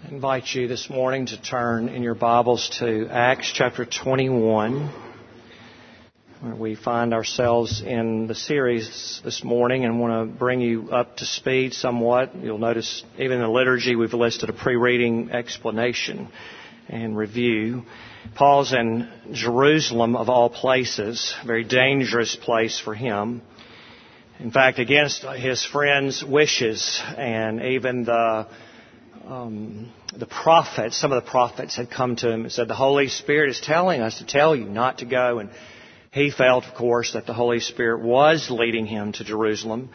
I invite you this morning to turn in your Bibles to Acts chapter 21, where we find ourselves in the series this morning and want to bring you up to speed somewhat. You'll notice even in the liturgy we've listed a pre-reading explanation and review. Paul's in Jerusalem of all places, a very dangerous place for him. In fact, against his friends' wishes, and even the prophets, some of the prophets had come to him and said, the Holy Spirit is telling us to tell you not to go. And he felt, of course, that the Holy Spirit was leading him to Jerusalem.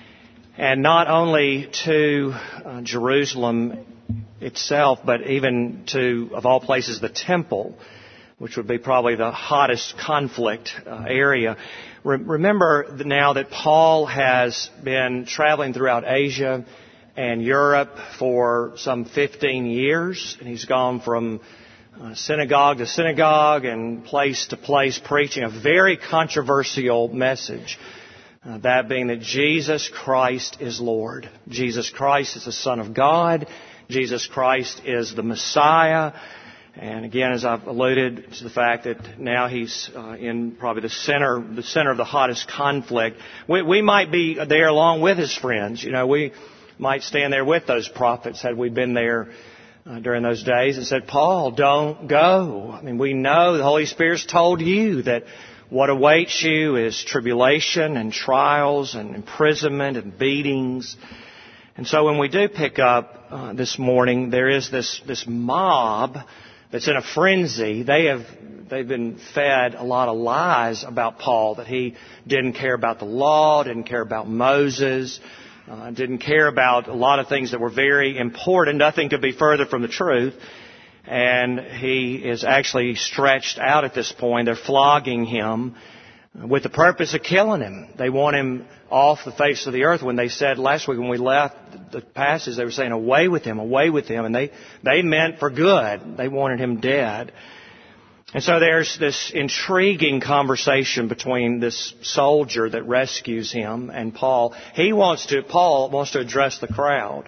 And not only to Jerusalem itself, but even to, of all places, the temple, which would be probably the hottest conflict area. Remember now that Paul has been traveling throughout Asia and Europe for some 15 years, and he's gone from synagogue to synagogue and place to place preaching a very controversial message, that being that Jesus Christ is Lord. Jesus Christ is the Son of God. Jesus Christ is the Messiah. And again, as I've alluded to the fact that now he's in probably the center of the hottest conflict. We might be there along with his friends. You know, we might stand there with those prophets had we been there during those days and said, Paul, don't go. I mean, we know the Holy Spirit's told you that what awaits you is tribulation and trials and imprisonment and beatings. And so when we do pick up this morning, there is this mob that's in a frenzy. They've been fed a lot of lies about Paul, that he didn't care about the law, didn't care about Moses, didn't care about a lot of things that were very important. Nothing could be further from the truth. And he is actually stretched out at this point. They're flogging him with the purpose of killing him. They want him off the face of the earth. When they said last week when we left the passage, they were saying, away with him, away with him. And they meant for good. They wanted him dead. And so there's this intriguing conversation between this soldier that rescues him and Paul. Paul wants to address the crowd.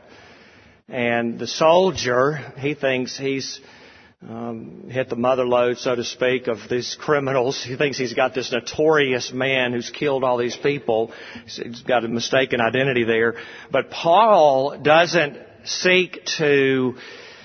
And the soldier, he thinks he's hit the mother lode, so to speak, of these criminals. He thinks he's got this notorious man who's killed all these people. He's got a mistaken identity there. But Paul doesn't seek to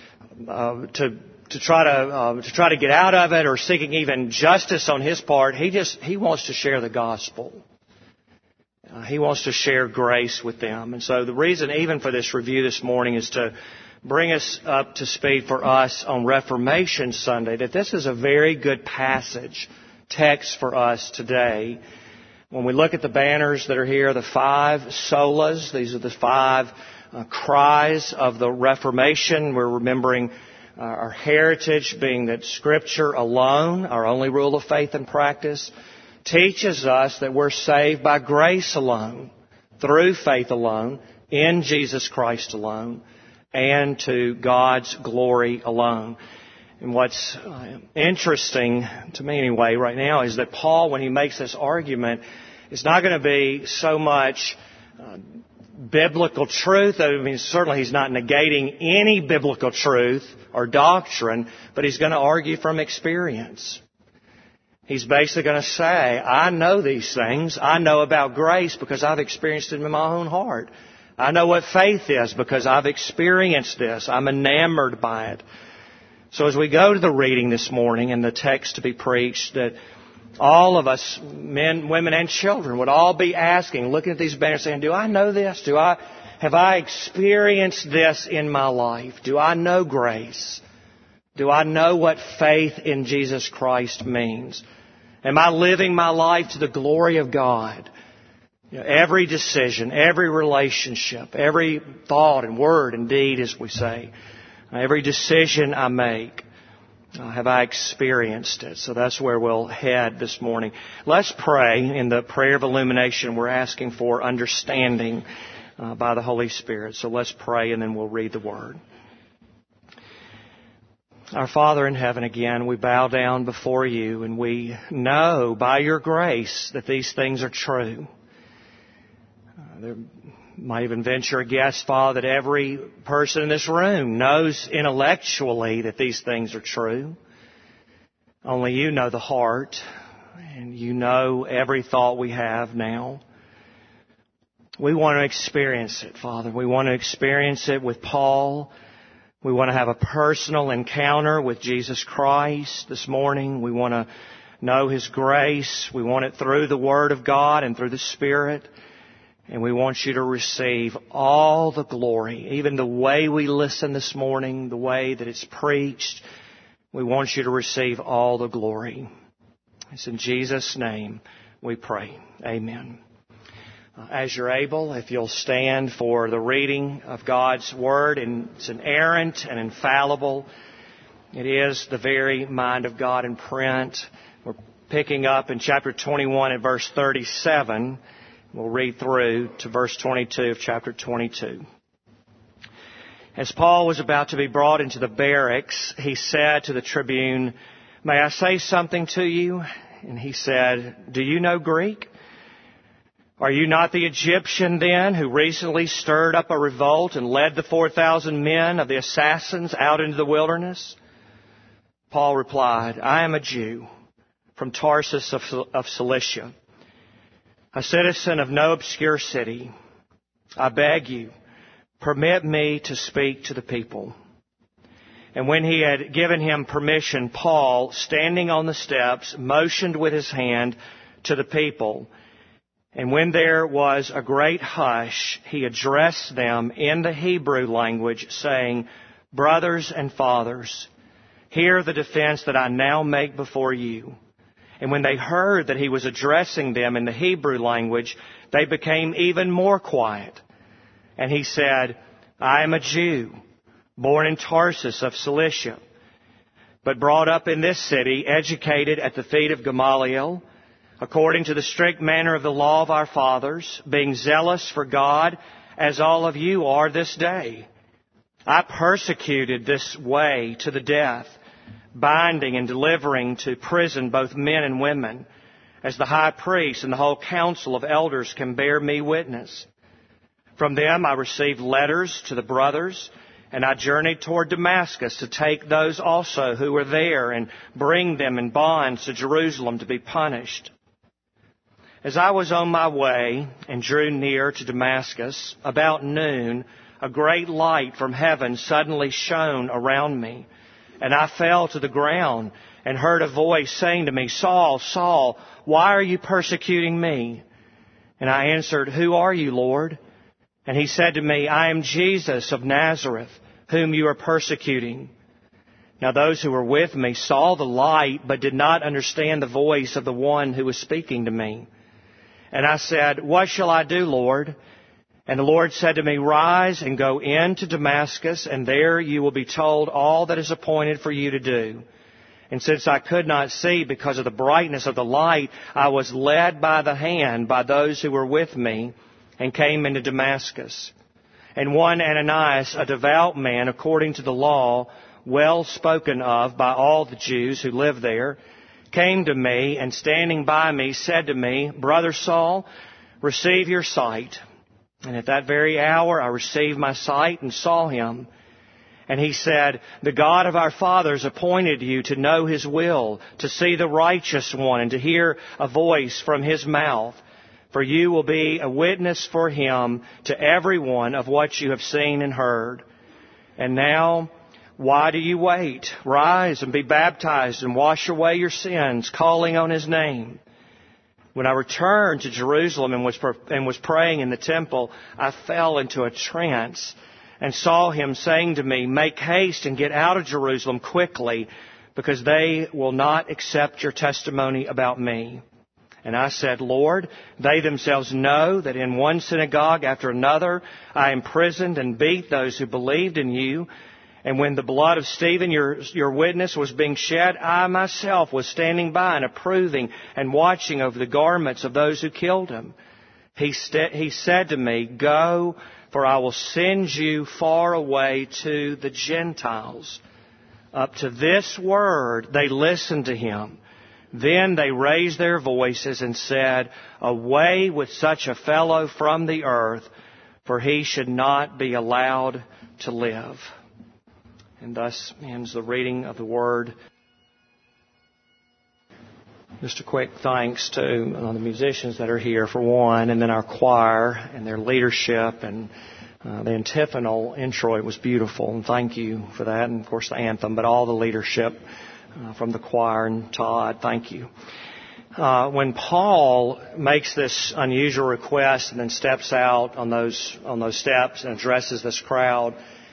try to get out of it or seeking even justice on his part. He wants to share the gospel. He wants to share grace with them. And so the reason even for this review this morning is to bring us up to speed for us on Reformation Sunday, that this is a very good text for us today. When we look at the banners that are here, the 5 solas, these are the 5 cries of the Reformation. We're remembering our heritage being that Scripture alone, our only rule of faith and practice, teaches us that we're saved by grace alone, through faith alone, in Jesus Christ alone, and to God's glory alone. And what's interesting to me anyway right now is that Paul, when he makes this argument, it's not going to be so much biblical truth. I mean, certainly he's not negating any biblical truth or doctrine, but he's going to argue from experience. He's basically going to say, I know these things. I know about grace because I've experienced it in my own heart. I know what faith is because I've experienced this. I'm enamored by it. So as we go to the reading this morning and the text to be preached, that all of us, men, women, and children, would all be asking, looking at these banners saying, do I know this? Have I experienced this in my life? Do I know grace? Do I know what faith in Jesus Christ means? Am I living my life to the glory of God? You know, every decision, every relationship, every thought and word and deed, as we say, every decision I make, have I experienced it? So that's where we'll head this morning. Let's pray. In the prayer of illumination, we're asking for understanding by the Holy Spirit. So let's pray and then we'll read the Word. Our Father in heaven, again, we bow down before you and we know by your grace that these things are true. They're Might even venture a guess, Father, that every person in this room knows intellectually that these things are true. Only you know the heart, and you know every thought we have now. We want to experience it, Father. We want to experience it with Paul. We want to have a personal encounter with Jesus Christ this morning. We want to know His grace. We want it through the Word of God and through the Spirit. And we want you to receive all the glory, even the way we listen this morning, the way that it's preached. We want you to receive all the glory. It's in Jesus' name we pray. Amen. As you're able, if you'll stand for the reading of God's Word, and it's inerrant and infallible. It is the very mind of God in print. We're picking up in chapter 21 at verse 37. We'll read through to verse 22 of chapter 22. As Paul was about to be brought into the barracks, he said to the tribune, "May I say something to you?" And he said, "Do you know Greek? Are you not the Egyptian then who recently stirred up a revolt and led the 4,000 men of the assassins out into the wilderness?" Paul replied, "I am a Jew from Tarsus of Cilicia, a citizen of no obscure city. I beg you, permit me to speak to the people." And when he had given him permission, Paul, standing on the steps, motioned with his hand to the people. And when there was a great hush, he addressed them in the Hebrew language, saying, "Brothers and fathers, hear the defense that I now make before you." And when they heard that he was addressing them in the Hebrew language, they became even more quiet. And he said, "I am a Jew, born in Tarsus of Cilicia, but brought up in this city, educated at the feet of Gamaliel, according to the strict manner of the law of our fathers, being zealous for God, as all of you are this day. I persecuted this way to the death, binding and delivering to prison both men and women, as the high priest and the whole council of elders can bear me witness. From them I received letters to the brothers, and I journeyed toward Damascus to take those also who were there and bring them in bonds to Jerusalem to be punished. As I was on my way and drew near to Damascus, about noon, a great light from heaven suddenly shone around me. And I fell to the ground and heard a voice saying to me, "Saul, Saul, why are you persecuting me?" And I answered, "Who are you, Lord?" And he said to me, "I am Jesus of Nazareth, whom you are persecuting." Now those who were with me saw the light, but did not understand the voice of the one who was speaking to me. And I said, "What shall I do, Lord?" And the Lord said to me, "Rise and go into Damascus, and there you will be told all that is appointed for you to do." And since I could not see because of the brightness of the light, I was led by the hand by those who were with me and came into Damascus. And one Ananias, a devout man according to the law, well spoken of by all the Jews who lived there, came to me and standing by me said to me, "Brother Saul, receive your sight." And at that very hour I received my sight and saw him. And he said, "The God of our fathers appointed you to know His will, to see the righteous one, and to hear a voice from His mouth. For you will be a witness for Him to everyone of what you have seen and heard. And now, why do you wait? Rise and be baptized and wash away your sins, calling on His name." When I returned to Jerusalem and was praying in the temple, I fell into a trance and saw him saying to me, "Make haste and get out of Jerusalem quickly, because they will not accept your testimony about me." And I said, "Lord, they themselves know that in one synagogue after another I imprisoned and beat those who believed in you. And when the blood of Stephen, your witness, was being shed, I myself was standing by and approving and watching over the garments of those who killed him." He said to me, "Go, for I will send you far away to the Gentiles." Up to this word they listened to him. Then they raised their voices and said, "Away with such a fellow from the earth, for he should not be allowed to live. And thus ends the reading of the Word. Just a quick thanks to the musicians that are here, for one, and then our choir and their leadership, and the antiphonal introit was beautiful, and thank you for that, and of course the anthem, but all the leadership from the choir, and Todd, thank you. When Paul makes this unusual request and then steps out on those steps and addresses this crowd,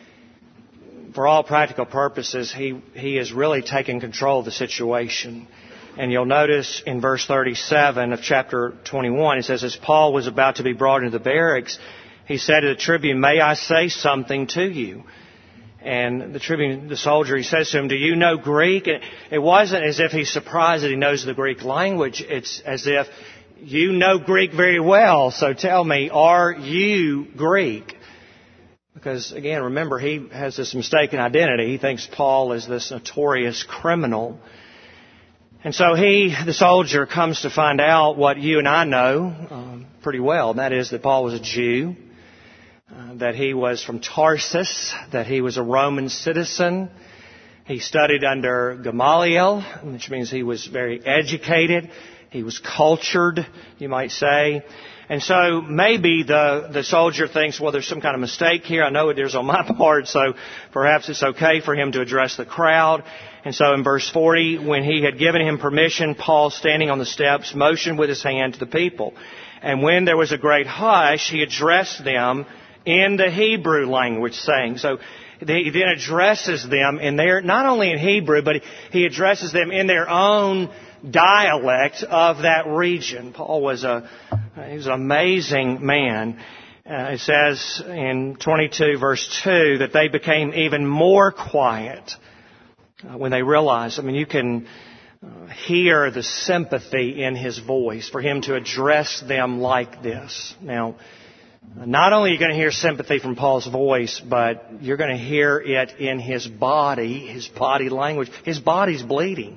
for all practical purposes, he is really taking control of the situation. And you'll notice in verse 37 of chapter 21, it says, as Paul was about to be brought into the barracks, he said to the tribune, "May I say something to you?" And the tribune, the soldier, he says to him, "Do you know Greek?" And it wasn't as if he's surprised that he knows the Greek language. It's as if you know Greek very well. So tell me, are you Greek? Because, again, remember, he has this mistaken identity. He thinks Paul is this notorious criminal. And so the soldier, comes to find out what you and I know pretty well. And that is that Paul was a Jew, that he was from Tarsus, that he was a Roman citizen. He studied under Gamaliel, which means he was very educated. He was cultured, you might say. And so maybe the soldier thinks, well, there's some kind of mistake here. I know it is on my part, so perhaps it's okay for him to address the crowd. And so in verse 40, when he had given him permission, Paul, standing on the steps, motioned with his hand to the people. And when there was a great hush, he addressed them in the Hebrew language, saying, so he then addresses them in their, not only in Hebrew, but he addresses them in their own dialect of that region. Paul was he was an amazing man. It says in 22 verse 2 that they became even more quiet when they realized. I mean, you can hear the sympathy in his voice for him to address them like this. Now, not only are you going to hear sympathy from Paul's voice, but you're going to hear it in his body language. His body's bleeding.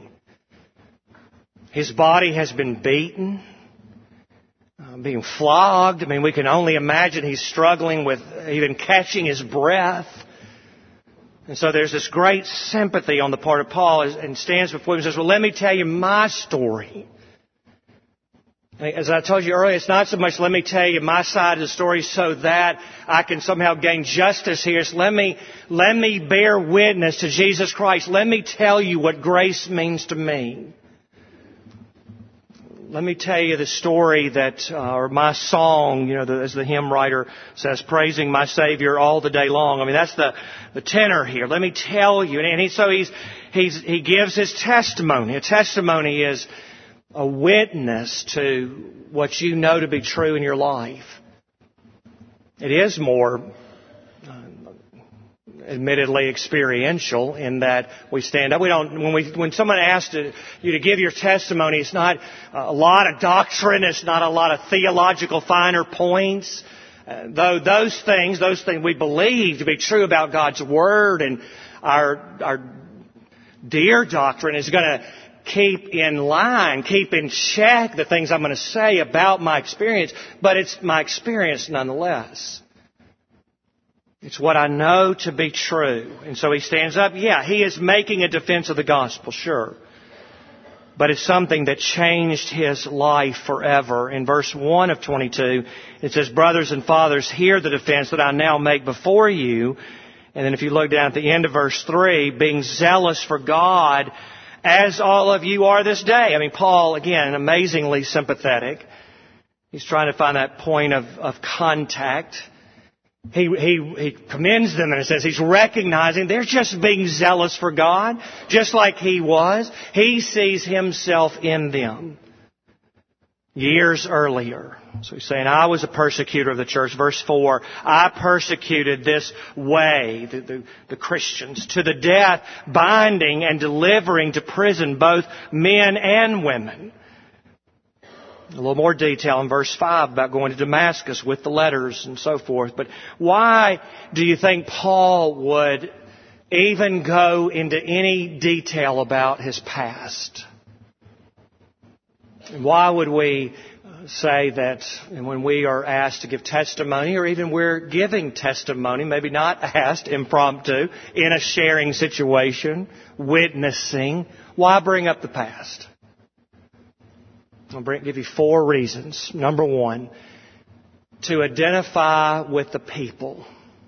His body has been beaten, being flogged. I mean, we can only imagine he's struggling with even catching his breath. And so there's this great sympathy on the part of Paul, and stands before him and says, well, let me tell you my story. As I told you earlier, it's not so much let me tell you my side of the story so that I can somehow gain justice here. It's let me bear witness to Jesus Christ. Let me tell you what grace means to me. Let me tell you the story that, or my song, as the hymn writer says, praising my Savior all the day long. I mean, that's the tenor here. Let me tell you. And he gives his testimony. A testimony is a witness to what you know to be true in your life. It is more admittedly experiential in that we stand up. We don't. When someone asks you to give your testimony, it's not a lot of doctrine. It's not a lot of theological finer points. Though those things we believe to be true about God's Word, and our dear doctrine is going to keep in line, keep in check the things I'm going to say about my experience. But it's my experience nonetheless. It's what I know to be true. And so he stands up. Yeah, he is making a defense of the gospel, sure. But it's something that changed his life forever. In verse 1 of 22, it says, brothers and fathers, hear the defense that I now make before you. And then if you look down at the end of verse 3, being zealous for God, as all of you are this day. I mean, Paul, again, amazingly sympathetic. He's trying to find that point of contact. He commends them, and it says he's recognizing they're just being zealous for God, just like he was. He sees himself in them years earlier. So he's saying, I was a persecutor of the church. Verse 4, I persecuted this way, the Christians, to the death, binding and delivering to prison both men and women. A little more detail in verse 5 about going to Damascus with the letters and so forth. But why do you think Paul would even go into any detail about his past? And why would we say that when we are asked to give testimony, or even we're giving testimony, maybe not asked, impromptu, in a sharing situation, witnessing, why bring up the past? I'll give you 4 reasons. Number 1, to identify with the people.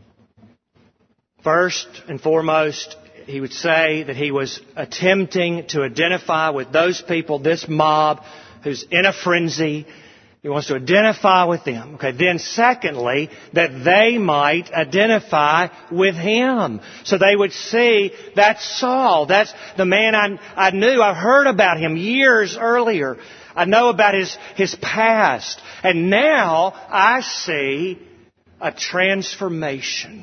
First and foremost, he would say that he was attempting to identify with those people, this mob who's in a frenzy. He wants to identify with them. Okay. Then secondly, that they might identify with him. So they would see, that's Saul. That's the man I knew. I've heard about him years earlier. I know about his past. And now I see a transformation.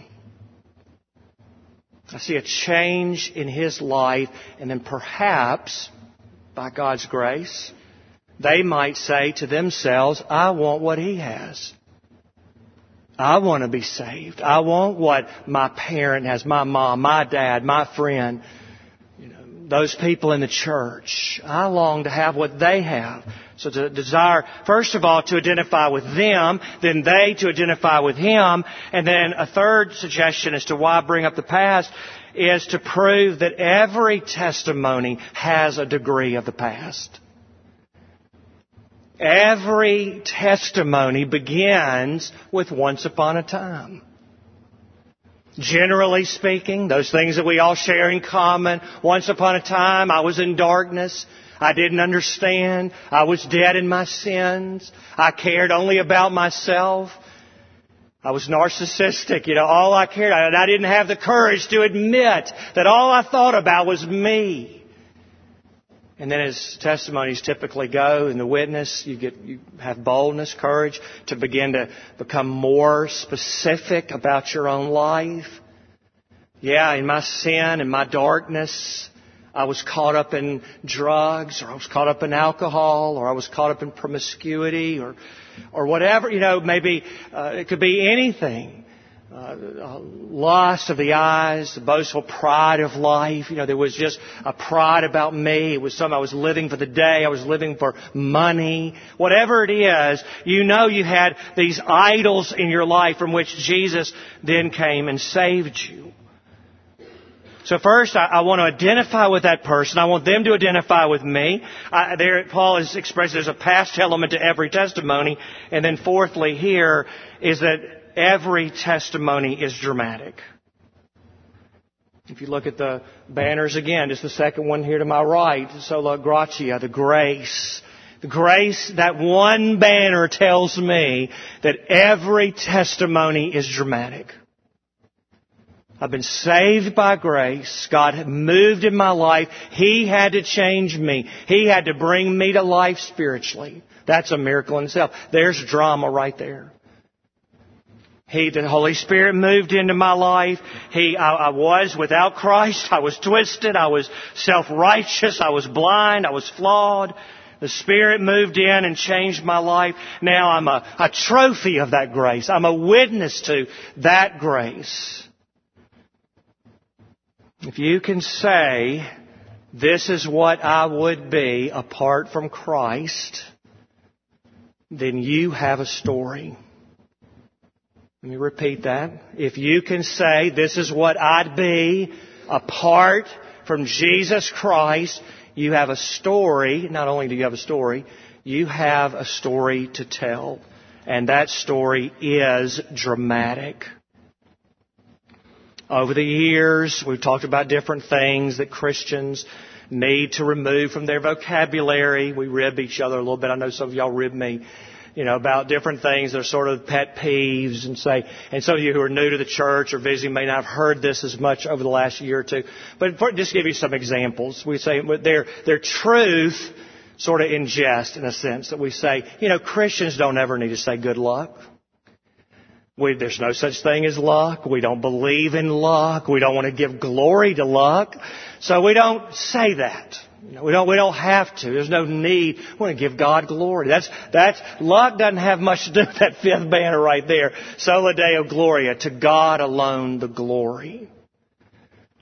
I see a change in his life. And then perhaps, by God's grace, they might say to themselves, I want what he has. I want to be saved. I want what my parent has, my mom, my dad, my friend, those people in the church. I long to have what they have. So to desire, first of all, to identify with them, then they to identify with him. And then a third suggestion as to why bring up the past is to prove that every testimony has a degree of the past. Every testimony begins with once upon a time. Generally speaking, those things that we all share in common. Once upon a time, I was in darkness. I didn't understand. I was dead in my sins. I cared only about myself. I was narcissistic. All I cared about. And I didn't have the courage to admit that all I thought about was me. And then as testimonies typically go in the witness, you have boldness, courage to begin to become more specific about your own life. Yeah, in my sin, in my darkness, I was caught up in drugs, or I was caught up in alcohol, or I was caught up in promiscuity, or whatever. Maybe it could be anything. Lust of the eyes, the boastful pride of life. There was just a pride about me. It was something I was living for the day. I was living for money. Whatever it is, you had these idols in your life from which Jesus then came and saved you. So first, I want to identify with that person. I want them to identify with me. Paul has expressed there's a past element to every testimony. And then fourthly here is that every testimony is dramatic. If you look at the banners again, just the second one here to my right, Sola Gratia, the grace. The grace, that one banner tells me that every testimony is dramatic. I've been saved by grace. God had moved in my life. He had to change me. He had to bring me to life spiritually. That's a miracle in itself. There's drama right there. The Holy Spirit moved into my life. I was without Christ. I was twisted. I was self-righteous. I was blind. I was flawed. The Spirit moved in and changed my life. Now I'm a trophy of that grace. I'm a witness to that grace. If you can say, this is what I would be apart from Christ, then you have a story. Let me repeat that. If you can say, this is what I'd be apart from Jesus Christ, you have a story. Not only do you have a story, you have a story to tell. And that story is dramatic. Over the years, we've talked about different things that Christians need to remove from their vocabulary. We rib each other a little bit. I know some of y'all rib me, about different things that are sort of pet peeves and some of you who are new to the church or visiting may not have heard this as much over the last year or two. But just to give you some examples, we say their truth sort of in jest in a sense that we say, Christians don't ever need to say good luck. There's no such thing as luck. We don't believe in luck. We don't want to give glory to luck. So we don't say that. We don't have to. There's no need. We want to give God glory. That's luck doesn't have much to do with that fifth banner right there. Sola Deo Gloria. To God alone the glory.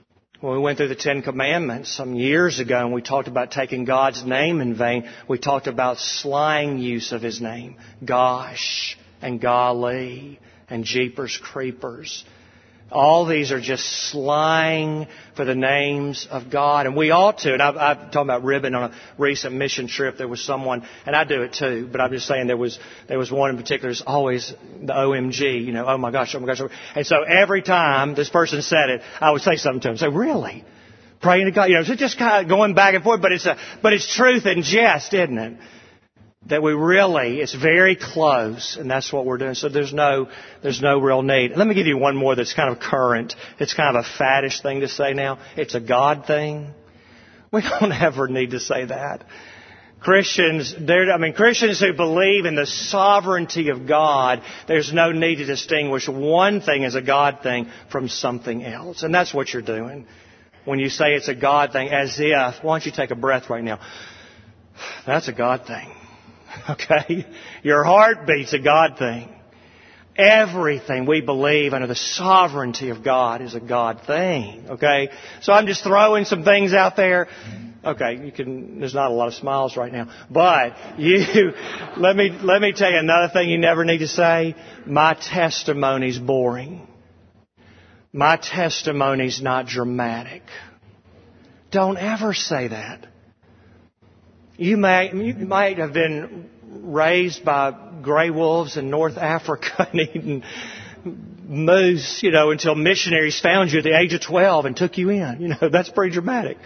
When we went through the Ten Commandments some years ago and we talked about taking God's name in vain, we talked about slang use of His name. Gosh and golly and jeepers creepers. All these are just slang for the names of God. And we ought to. And I'm talking about ribbon on a recent mission trip. There was someone, and I do it too, but I'm just saying there was one in particular. It's always the OMG, oh my gosh, oh my gosh. And so every time this person said it, I would say something to him. Say, really? Praying to God? So just kind of going back and forth, but it's truth and jest, isn't it? That it's very close, and that's what we're doing. So there's no real need. Let me give you one more that's kind of current. It's kind of a faddish thing to say now. It's a God thing. We don't ever need to say that. Christians who believe in the sovereignty of God, there's no need to distinguish one thing as a God thing from something else. And that's what you're doing. When you say it's a God thing, as if, why don't you take a breath right now? That's a God thing. Okay? Your heartbeat's a God thing. Everything we believe under the sovereignty of God is a God thing. Okay? So I'm just throwing some things out there. Okay, there's not a lot of smiles right now. But let me tell you another thing you never need to say. My testimony's boring. My testimony's not dramatic. Don't ever say that. You might have been raised by gray wolves in North Africa and eaten moose, until missionaries found you at the age of 12 and took you in. That's pretty dramatic.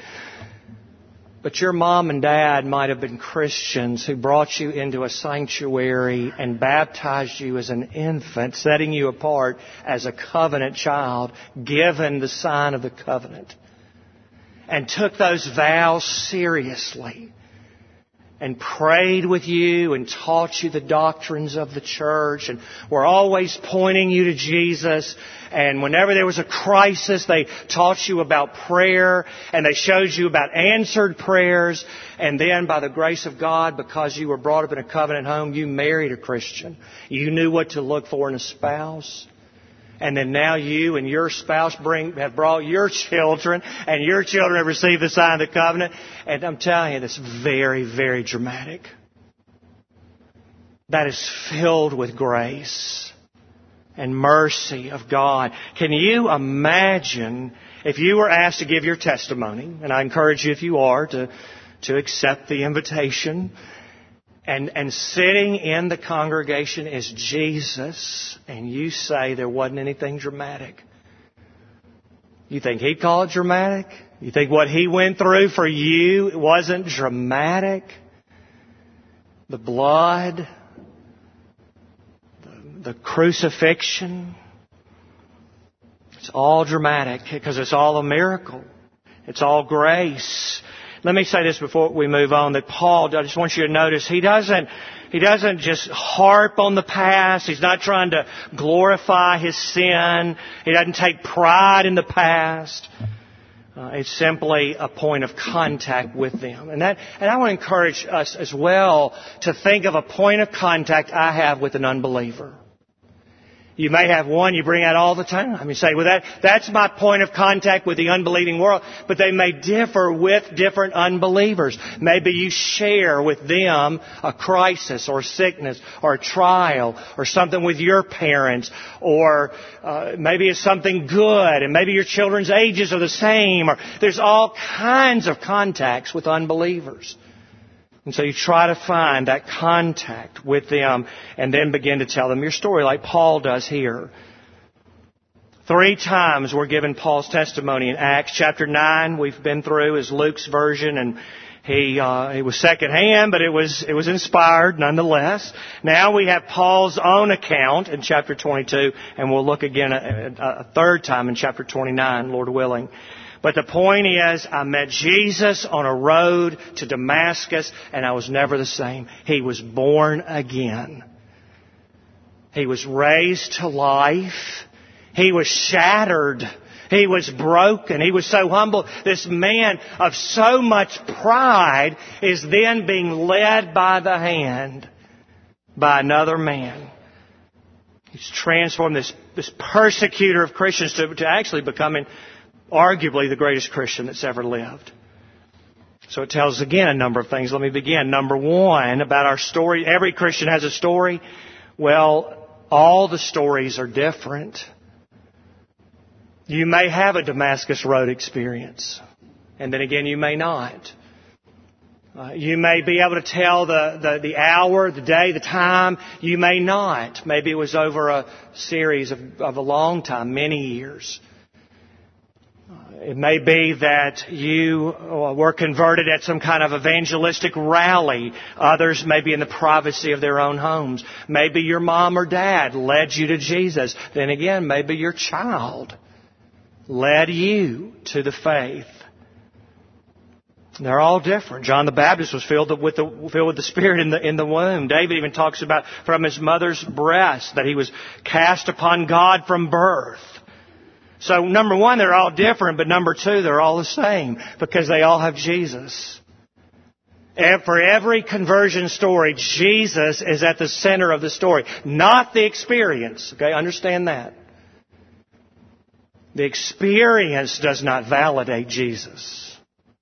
But your mom and dad might have been Christians who brought you into a sanctuary and baptized you as an infant, setting you apart as a covenant child, given the sign of the covenant, and took those vows seriously, and prayed with you and taught you the doctrines of the church, and were always pointing you to Jesus. And whenever there was a crisis, they taught you about prayer, and they showed you about answered prayers. And then by the grace of God, because you were brought up in a covenant home, you married a Christian. You knew what to look for in a spouse. And then now you and your spouse have brought your children, and your children have received the sign of the covenant. And I'm telling you, that's very, very dramatic. That is filled with grace and mercy of God. Can you imagine if you were asked to give your testimony, and I encourage you if you are to accept the invitation, and sitting in the congregation is Jesus, and you say there wasn't anything dramatic. You think He'd call it dramatic? You think what He went through for you wasn't dramatic? The blood, the crucifixion, it's all dramatic because it's all a miracle. It's all grace. Let me say this before we move on, that Paul, I just want you to notice, he doesn't just harp on the past. He's not trying to glorify his sin. He doesn't take pride in the past. It's simply a point of contact with them. And I want to encourage us as well to think of a point of contact I have with an unbeliever. You may have one you bring out all the time. You say, well, that's my point of contact with the unbelieving world. But they may differ with different unbelievers. Maybe you share with them a crisis or sickness or a trial or something with your parents, or maybe it's something good, and maybe your children's ages are the same. Or there's all kinds of contacts with unbelievers. And so you try to find that contact with them and then begin to tell them your story like Paul does here. 3 times we're given Paul's testimony in Acts. Chapter 9 we've been through is Luke's version, and he was secondhand, but it was inspired nonetheless. Now we have Paul's own account in chapter 22, and we'll look again a third time in chapter 29, Lord willing. But the point is, I met Jesus on a road to Damascus, and I was never the same. He was born again. He was raised to life. He was shattered. He was broken. He was so humble. This man of so much pride is then being led by the hand by another man. He's transformed this persecutor of Christians to actually becoming Arguably the greatest Christian that's ever lived. So it tells, again, a number of things. Let me begin. Number one, about our story. Every Christian has a story. Well, all the stories are different. You may have a Damascus Road experience. And then again, you may not. You may be able to tell the hour, the day, the time. You may not. Maybe it was over a series of a long time, many years. It may be that you were converted at some kind of evangelistic rally. Others may be in the privacy of their own homes. Maybe your mom or dad led you to Jesus. Then again, maybe your child led you to the faith. They're all different. John the Baptist was filled with the Spirit in the womb. David even talks about from his mother's breast that he was cast upon God from birth. So number one, they're all different, but number two, they're all the same because they all have Jesus. And for every conversion story, Jesus is at the center of the story, not the experience. Okay, understand that. The experience does not validate Jesus.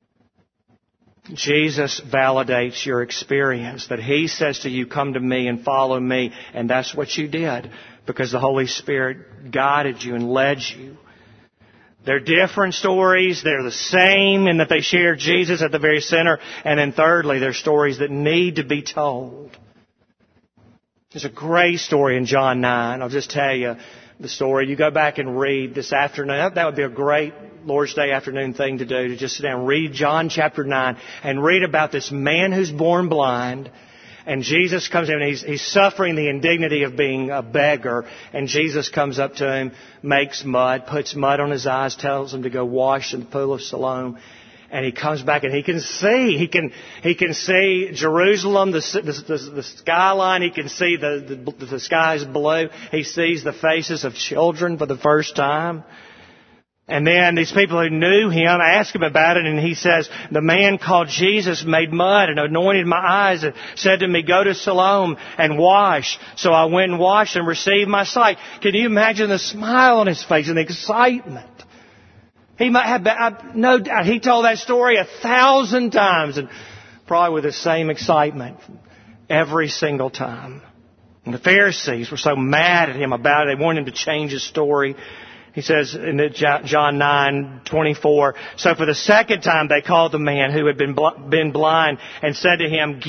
Jesus validates your experience. That He says to you, come to me and follow me. And that's what you did because the Holy Spirit guided you and led you. They're different stories. They're the same in that they share Jesus at the very center. And then thirdly, they're stories that need to be told. There's a great story in John 9. I'll just tell you the story. You go back and read this afternoon. That would be a great Lord's Day afternoon thing to do, to just sit down and read John chapter 9 and read about this man who's born blind. And Jesus comes in and he's suffering the indignity of being a beggar. And Jesus comes up to him, makes mud, puts mud on his eyes, tells him to go wash in the pool of Siloam. And he comes back and he can see. He can see Jerusalem, the skyline. He can see the skies blue. He sees the faces of children for the first time. And then these people who knew him ask him about it, and he says, the man called Jesus made mud and anointed my eyes and said to me, go to Siloam and wash. So I went and washed and received my sight. Can you imagine the smile on his face and the excitement? He might have, no doubt, he told that story 1,000 times and probably with the same excitement every single time. And the Pharisees were so mad at him about it. They wanted him to change his story. He says in John 9:24, so for the second time they called the man who had been blind and said to him,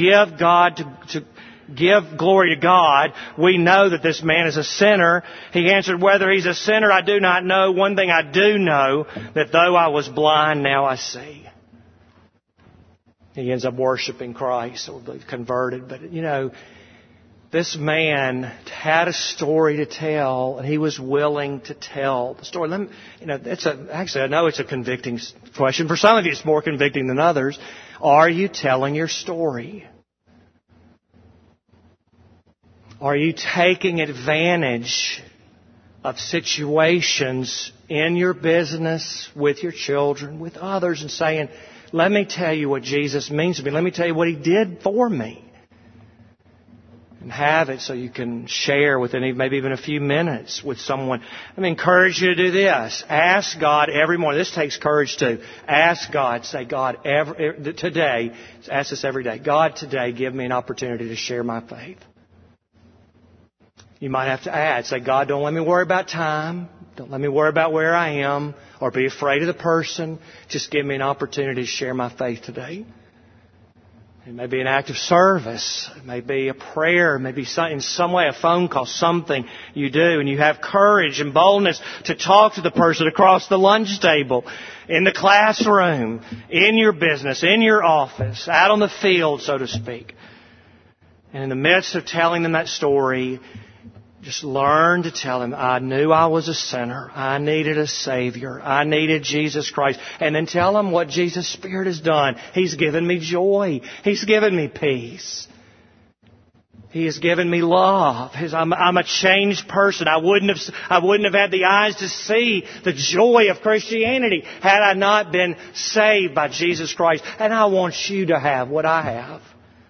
give glory to God. We know that this man is a sinner. He answered, whether he's a sinner I do not know. One thing I do know, that though I was blind, now I see. He ends up worshiping Christ or converted. But, this man had a story to tell, and he was willing to tell the story. Actually, I know it's a convicting question. For some of you, it's more convicting than others. Are you telling your story? Are you taking advantage of situations in your business, with your children, with others, and saying, let me tell you what Jesus means to me. Let me tell you what He did for me. And have it so you can share within maybe even a few minutes with someone. Let me encourage you to do this. Ask God every morning. This takes courage too. Ask God. Say, God, today, ask this every day. God, today, give me an opportunity to share my faith. You might have to add, say, God, don't let me worry about time. Don't let me worry about where I am or be afraid of the person. Just give me an opportunity to share my faith today. It may be an act of service. It may be a prayer. It may be in some way a phone call, something you do. And you have courage and boldness to talk to the person across the lunch table, in the classroom, in your business, in your office, out on the field, so to speak. And in the midst of telling them that story, just learn to tell them, I knew I was a sinner. I needed a Savior. I needed Jesus Christ. And then tell them what Jesus' Spirit has done. He's given me joy. He's given me peace. He has given me love. I'm a changed person. I wouldn't have had the eyes to see the joy of Christianity had I not been saved by Jesus Christ. And I want you to have what I have.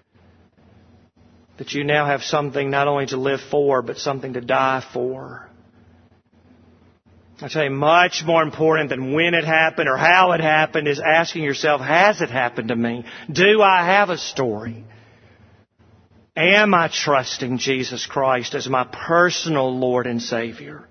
That you now have something not only to live for, but something to die for. I tell you, much more important than when it happened or how it happened is asking yourself, has it happened to me? Do I have a story? Am I trusting Jesus Christ as my personal Lord and Savior?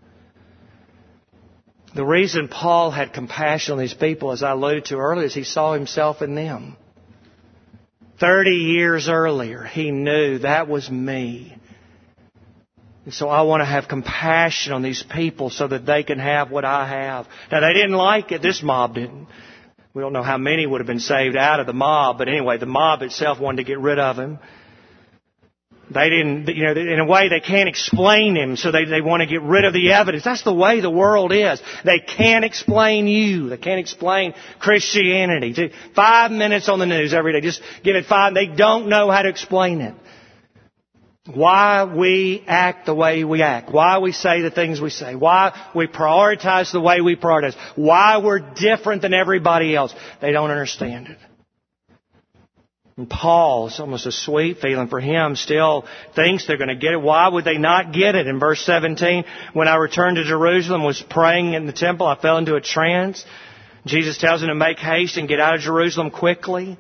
The reason Paul had compassion on these people, as I alluded to earlier, is he saw himself in them. 30 years earlier, he knew that was me. And so I want to have compassion on these people so that they can have what I have. Now, they didn't like it. This mob didn't. We don't know how many would have been saved out of the mob. But anyway, the mob itself wanted to get rid of him. They didn't, in a way they can't explain him, so they want to get rid of the evidence. That's the way the world is. They can't explain you. They can't explain Christianity. 5 minutes on the news every day. Just give it 5. They don't know how to explain it. Why we act the way we act. Why we say the things we say. Why we prioritize the way we prioritize. Why we're different than everybody else. They don't understand it. And Paul, it's almost a sweet feeling for him, still thinks they're going to get it. Why would they not get it? In verse 17, when I returned to Jerusalem, was praying in the temple, I fell into a trance. Jesus tells him to make haste and get out of Jerusalem quickly.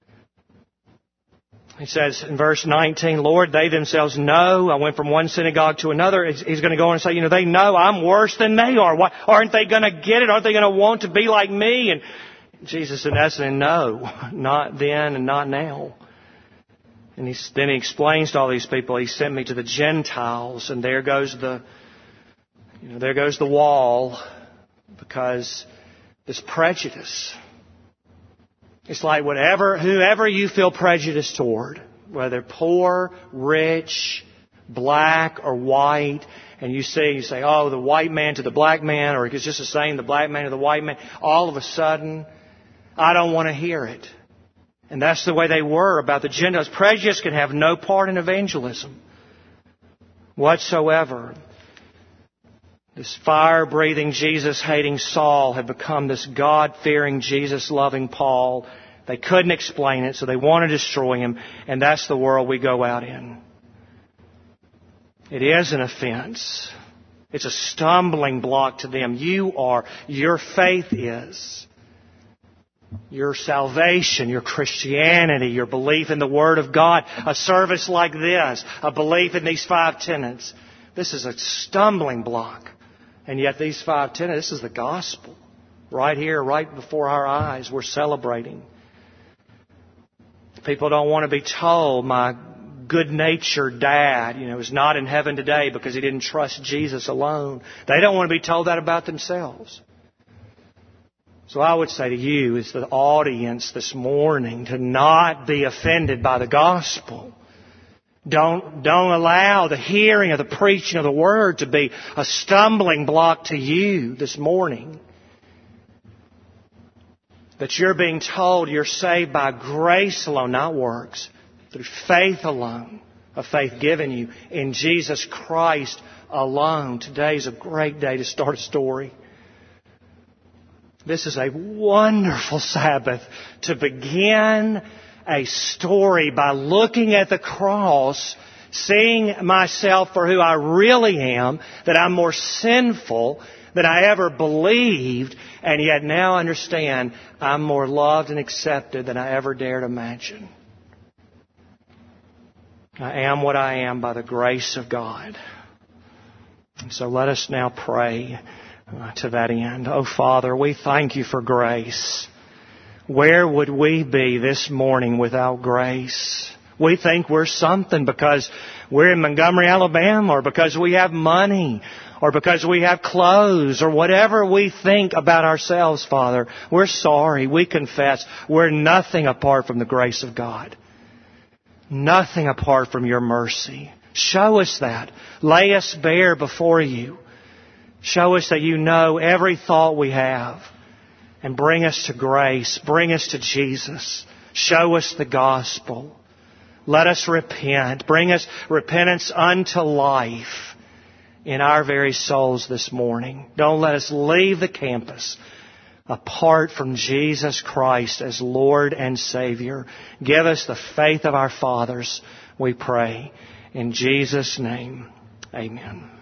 He says in verse 19, Lord, they themselves know. I went from one synagogue to another. He's going to go on and say, they know I'm worse than they are. Why aren't they going to get it? Aren't they going to want to be like me? And Jesus, in essence, no, not then and not now. And then he explains to all these people, he sent me to the Gentiles, and there goes the wall, because this prejudice. It's like whoever you feel prejudice toward, whether poor, rich, black, or white, and you say, oh, the white man to the black man, or it's just the same, the black man to the white man, all of a sudden, I don't want to hear it. And that's the way they were about the Gentiles. Prejudice can have no part in evangelism whatsoever. This fire-breathing, Jesus-hating Saul had become this God-fearing, Jesus-loving Paul. They couldn't explain it, so they want to destroy him. And that's the world we go out in. It is an offense. It's a stumbling block to them. Your faith is. Your salvation, your Christianity, your belief in the Word of God, a service like this, a belief in these 5 tenets. This is a stumbling block. And yet these 5 tenets, this is the gospel. Right here, right before our eyes, we're celebrating. People don't want to be told, my good-natured dad, is not in heaven today because he didn't trust Jesus alone. They don't want to be told that about themselves. So I would say to you, as the audience this morning, to not be offended by the gospel. Don't allow the hearing of the preaching of the Word to be a stumbling block to you this morning. That you're being told you're saved by grace alone, not works. Through faith alone, a faith given you in Jesus Christ alone. Today's a great day to start a story. This is a wonderful Sabbath to begin a story by looking at the cross, seeing myself for who I really am, that I'm more sinful than I ever believed, and yet now understand I'm more loved and accepted than I ever dared imagine. I am what I am by the grace of God. And so let us now pray to that end. Oh, Father, we thank you for grace. Where would we be this morning without grace? We think we're something because we're in Montgomery, Alabama, or because we have money, or because we have clothes, or whatever we think about ourselves, Father. We're sorry. We confess we're nothing apart from the grace of God. Nothing apart from your mercy. Show us that. Lay us bare before you. Show us that you know every thought we have. And bring us to grace. Bring us to Jesus. Show us the gospel. Let us repent. Bring us repentance unto life in our very souls this morning. Don't let us leave the campus apart from Jesus Christ as Lord and Savior. Give us the faith of our fathers, we pray. In Jesus' name, amen.